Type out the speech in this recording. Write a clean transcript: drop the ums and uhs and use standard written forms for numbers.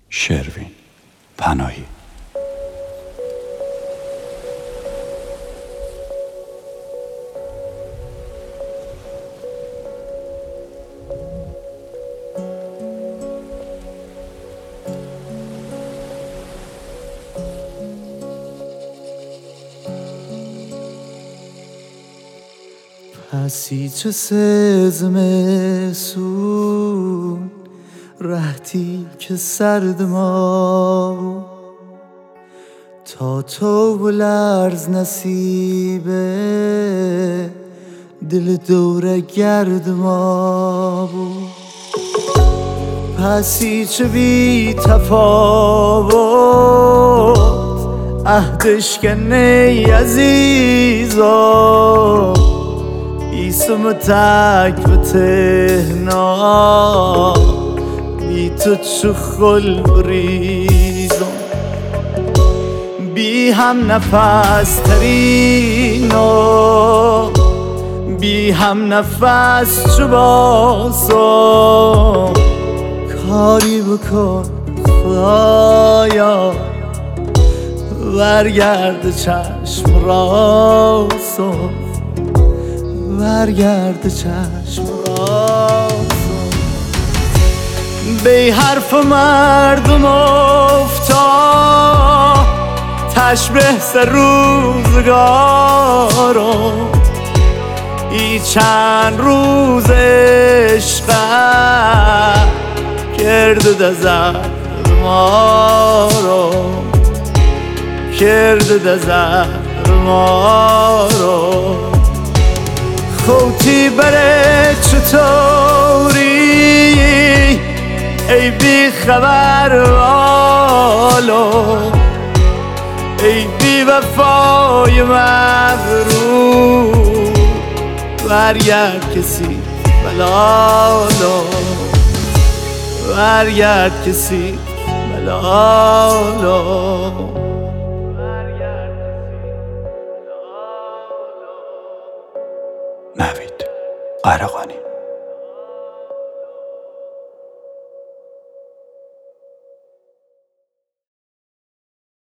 شروین پناهی. پسی چه سزمسون رهتی که سرد ما تا تو و لرز نصیبه دل دوره گرد ما بود. پسی چه بی تفاوت عهدش کنه عزیزا ایسم تک و تهنا بی تو چو خل بریزم بی هم نفس ترینا بی هم نفس چو باسم کاری بکن خدایا برگرد چشم راستم برگرد چشم راستم به حرف مردم افتاد تشبه سر روزگارم ای چند روز عشقه کرد دزر ما رو کرد دزر ما رو خوتی بره چطوری ای بی خبر والو ای بی وفای مغرور برگرد کسی بلالو برگرد کسی بلالو. نوید قرقانی.